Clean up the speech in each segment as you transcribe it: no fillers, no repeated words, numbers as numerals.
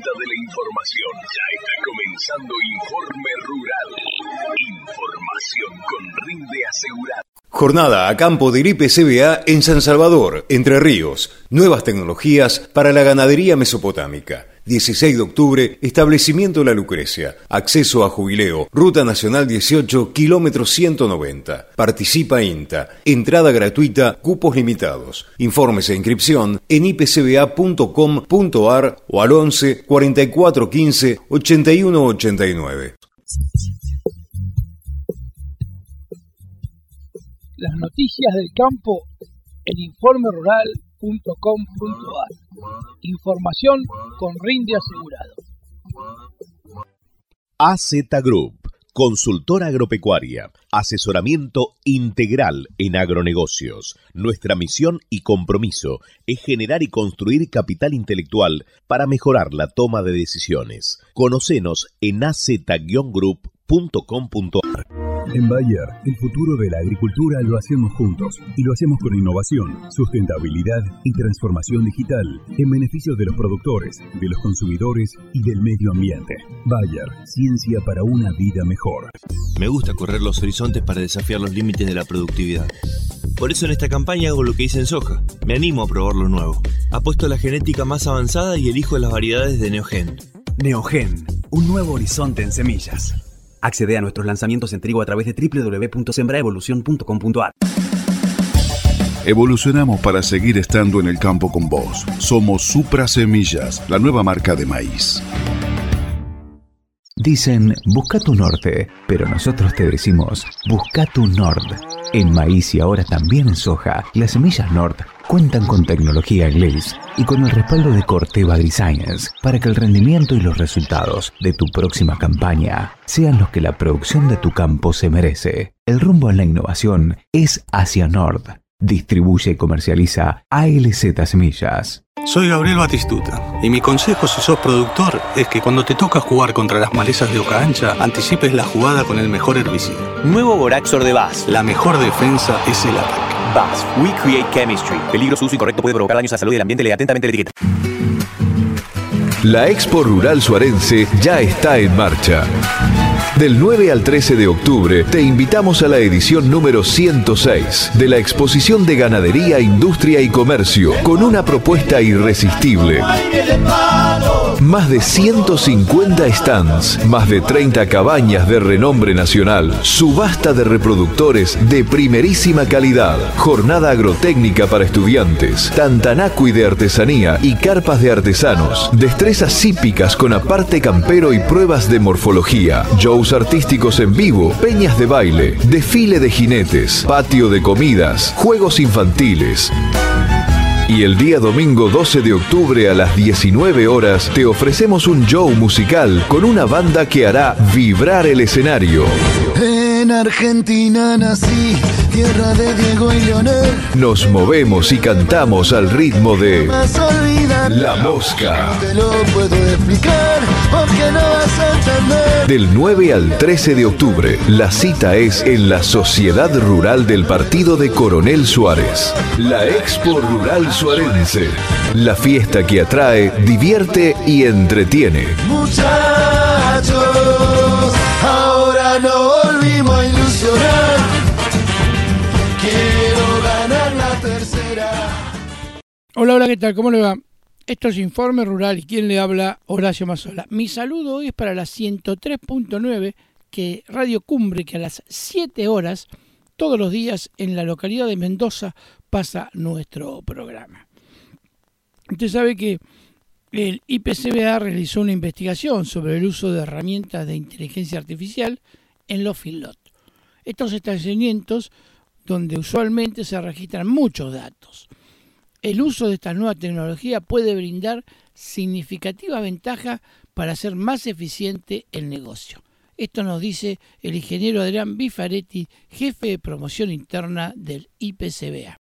herramienta de la información. Ya está comenzando Informe Rural. Información con rinde asegurado. Jornada a campo del IPCBA en San Salvador, Entre Ríos. Nuevas tecnologías para la ganadería mesopotámica. 16 de octubre, establecimiento La Lucrecia. Acceso a jubileo. Ruta Nacional 18, kilómetro 190. Participa INTA. Entrada gratuita, cupos limitados. Informes e inscripción en ipcba.com.ar o al 11 44 15 81 89. Las noticias del campo en informerural.com.ar. Información con rinde asegurado. AZ Group, consultora agropecuaria, asesoramiento integral en agronegocios. Nuestra misión y compromiso es generar y construir capital intelectual para mejorar la toma de decisiones. Conocenos en az-group.com.ar. En Bayer, el futuro de la agricultura lo hacemos juntos y lo hacemos con innovación, sustentabilidad y transformación digital en beneficio de los productores, de los consumidores y del medio ambiente. Bayer, ciencia para una vida mejor. Me gusta correr los horizontes para desafiar los límites de la productividad. Por eso en esta campaña hago lo que hice en soja. Me animo a probar lo nuevo. Apuesto a la genética más avanzada y elijo las variedades de Neogen. Neogen, un nuevo horizonte en semillas. Accede a nuestros lanzamientos en trigo a través de www.sembraevolucion.com.ar. Evolucionamos para seguir estando en el campo con vos. Somos Supra Semillas, la nueva marca de maíz. Dicen, busca tu norte, pero nosotros te decimos, busca tu Nord. En maíz y ahora también en soja, las semillas Nord cuentan con tecnología Enlace y con el respaldo de Corteva AgriScience para que el rendimiento y los resultados de tu próxima campaña sean los que la producción de tu campo se merece. El rumbo en la innovación es hacia Nord. Distribuye y comercializa ALZ Semillas. Soy Gabriel Batistuta y mi consejo si sos productor es que cuando te toca jugar contra las malezas de hoja ancha, anticipes la jugada con el mejor herbicida. Nuevo Boraxor de Bass. La mejor defensa es el ataque. Bass, we create chemistry. Peligro, uso incorrecto puede provocar daños a la salud y al ambiente. Lee atentamente la etiqueta. La Expo Rural Suarense ya está en marcha. Del 9 al 13 de octubre te invitamos a la edición número 106 de la Exposición de Ganadería, Industria y Comercio con una propuesta irresistible. Más de 150 stands, más de 30 cabañas de renombre nacional, subasta de reproductores de primerísima calidad, jornada agrotécnica para estudiantes, tantanacui de artesanía y carpas de artesanos, destrezas hípicas con aparte campero y pruebas de morfología, shows artísticos en vivo, peñas de baile, desfile de jinetes, patio de comidas, juegos infantiles. Y el día domingo 12 de octubre a las 19 horas te ofrecemos un show musical con una banda que hará vibrar el escenario. En Argentina nací, tierra de Diego y Leonel. Nos movemos y cantamos al ritmo de La Mosca. Te lo puedo explicar porque no vas a entender. Del 9 al 13 de octubre, la cita es en la Sociedad Rural del Partido de Coronel Suárez. La Expo Rural Suarense. La fiesta que atrae, divierte y entretiene. Muchachos, ahora no volvimos a ilusionar. Quiero ganar la tercera. Hola, ¿qué tal? ¿Cómo le va? Esto es Informe Rural y quien le habla, Horacio Mazzola. Mi saludo hoy es para la 103.9, que Radio Cumbre, que a las 7 horas, todos los días, en la localidad de Mendoza, pasa nuestro programa. Usted sabe que el IPCBA realizó una investigación sobre el uso de herramientas de inteligencia artificial en los feedlots. Estos establecimientos donde usualmente se registran muchos datos. El uso de esta nueva tecnología puede brindar significativa ventaja para hacer más eficiente el negocio. Esto nos dice el ingeniero Adrián Bifaretti, jefe de promoción interna del IPCBA.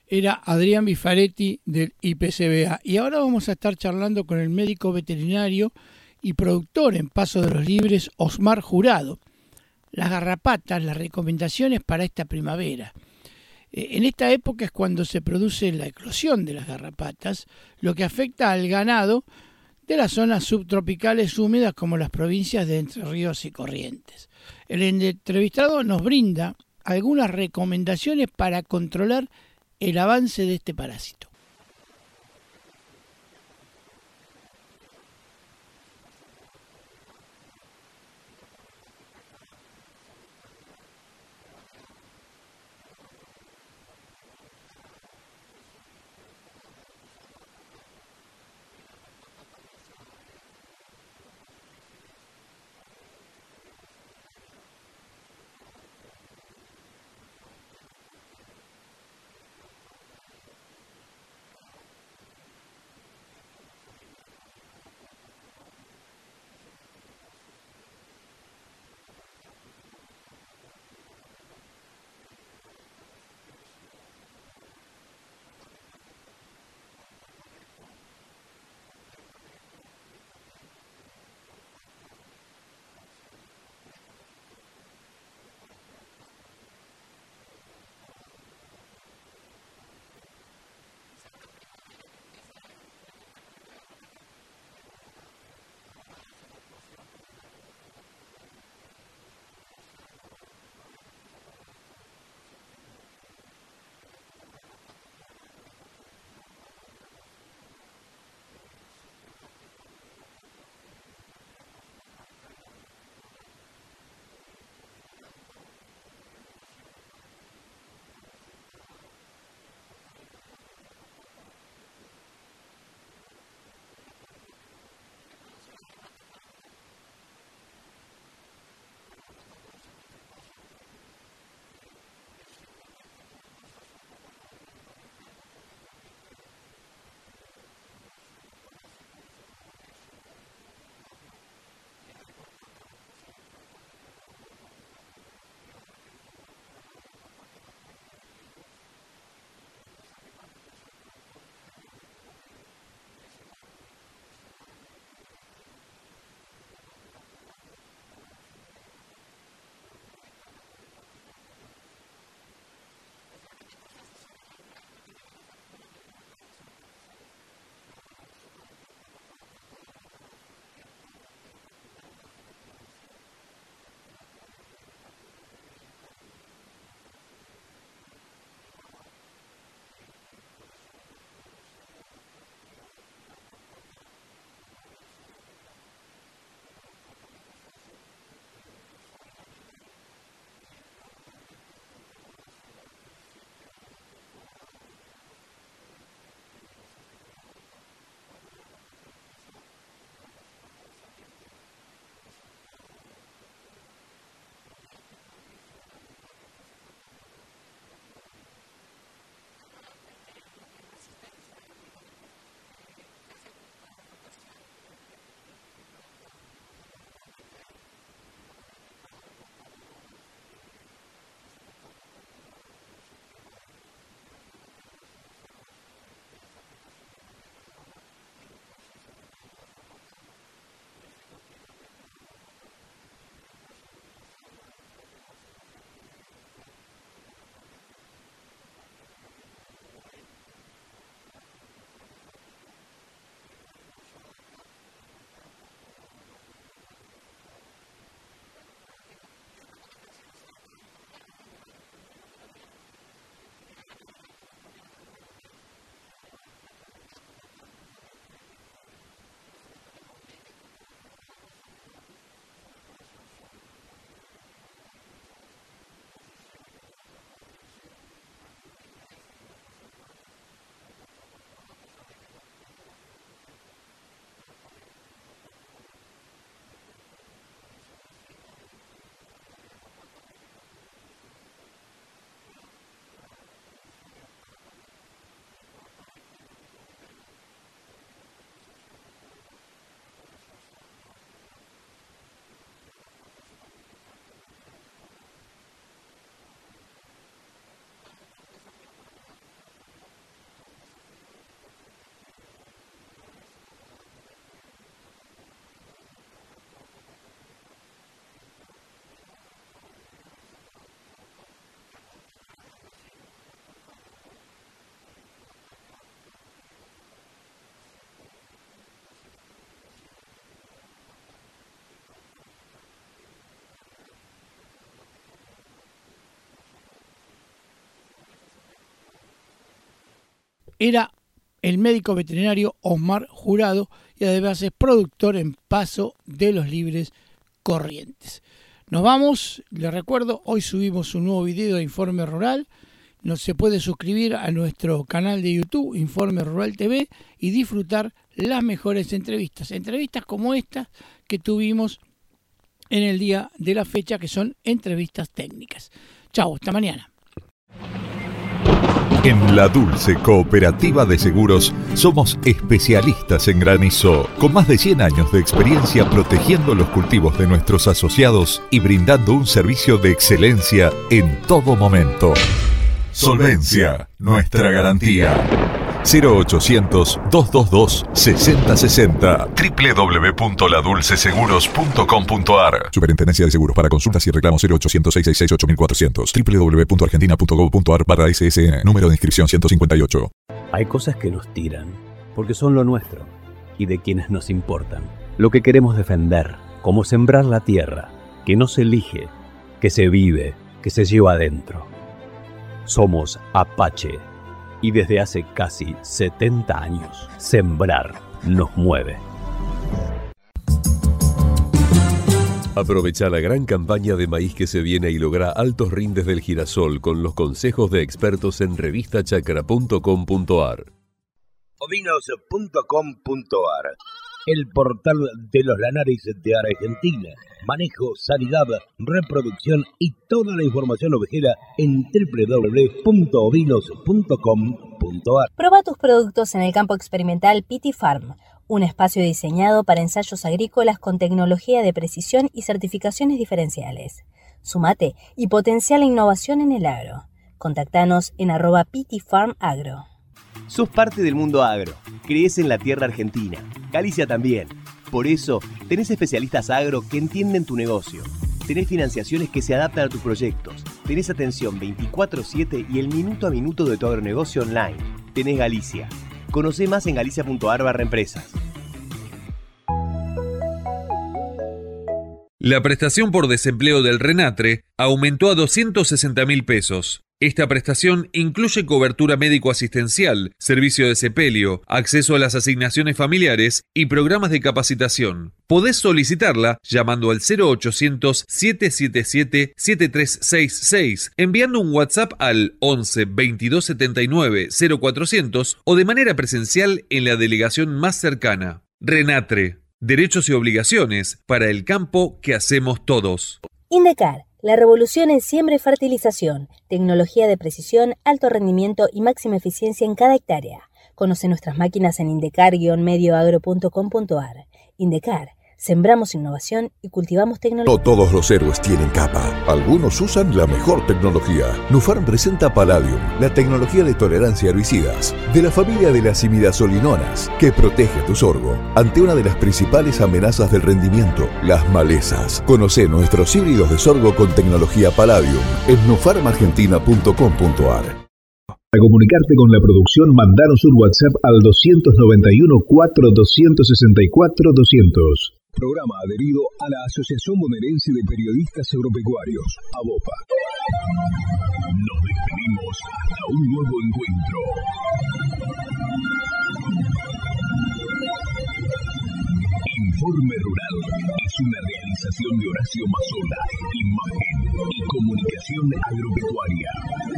era Adrián Bifaretti del IPCBA. Y ahora vamos a estar charlando con el médico veterinario y productor en Paso de los Libres, Osmar Jurado. Las garrapatas, las recomendaciones para esta primavera. En esta época es cuando se produce la eclosión de las garrapatas, lo que afecta al ganado de las zonas subtropicales húmedas como las provincias de Entre Ríos y Corrientes. El entrevistado nos brinda algunas recomendaciones para controlar el avance de este parásito. era el médico veterinario Osmar Jurado y además es productor en Paso de los Libres Corrientes. Nos vamos, les recuerdo, hoy subimos un nuevo video de Informe Rural. Se puede suscribir a nuestro canal de YouTube, Informe Rural TV, y disfrutar las mejores entrevistas. Entrevistas como estas que tuvimos en el día de la fecha, que son entrevistas técnicas. Chau, hasta mañana. En La Dulce Cooperativa de Seguros somos especialistas en granizo, con más de 100 años de experiencia protegiendo los cultivos de nuestros asociados y brindando un servicio de excelencia en todo momento. Solvencia, nuestra garantía. 0800-222-6060 www.ladulceseguros.com.ar. Superintendencia de Seguros. Para consultas y reclamos 0800-666-8400 www.argentina.gov.ar/ssn. Número de inscripción 158. Hay cosas que nos tiran porque son lo nuestro y de quienes nos importan. Lo que queremos defender, como sembrar la tierra, que no se elige, que se vive, que se lleva adentro. Somos Apache. Y desde hace casi 70 años, sembrar nos mueve. Aprovecha la gran campaña de maíz que se viene y logra altos rindes del girasol con los consejos de expertos en revistachacra.com.ar. Ovinos.com.ar, el portal de los lanares de Argentina. Manejo, sanidad, reproducción y toda la información ovejera en www.ovinos.com.ar. Proba tus productos en el campo experimental Pity Farm, un espacio diseñado para ensayos agrícolas con tecnología de precisión y certificaciones diferenciales. Sumate y potencia la innovación en el agro. Contactanos en @pityfarmagro. Sos parte del mundo agro. Crees en la tierra argentina. Galicia también. Por eso, tenés especialistas agro que entienden tu negocio. Tenés financiaciones que se adaptan a tus proyectos. Tenés atención 24/7 y el minuto a minuto de tu agronegocio online. Tenés Galicia. Conocé más en galicia.ar/empresas. La prestación por desempleo del RENATRE aumentó a 260.000 pesos. Esta prestación incluye cobertura médico-asistencial, servicio de sepelio, acceso a las asignaciones familiares y programas de capacitación. Podés solicitarla llamando al 0800-777-7366, enviando un WhatsApp al 11 22 79 0400 o de manera presencial en la delegación más cercana. RENATRE, derechos y obligaciones para el campo que hacemos todos. Indecar. La revolución en siembra y fertilización, tecnología de precisión, alto rendimiento y máxima eficiencia en cada hectárea. Conoce nuestras máquinas en indecar-medioagro.com.ar. Indecar, sembramos innovación y cultivamos tecnología. No todos los héroes tienen capa. Algunos usan la mejor tecnología. Nufarm presenta Palladium, la tecnología de tolerancia a herbicidas, de la familia de las imidazolinonas, que protege tu sorgo ante una de las principales amenazas del rendimiento, las malezas. Conoce nuestros híbridos de sorgo con tecnología Palladium en nufarmargentina.com.ar. Para comunicarte con la producción, mandanos un WhatsApp al 291 4 264 200. Programa adherido a la Asociación Bonaerense de Periodistas Agropecuarios, ABOPA. Nos despedimos hasta un nuevo encuentro. Informe Rural es una realización de Horacio Mazzola, imagen y comunicación agropecuaria.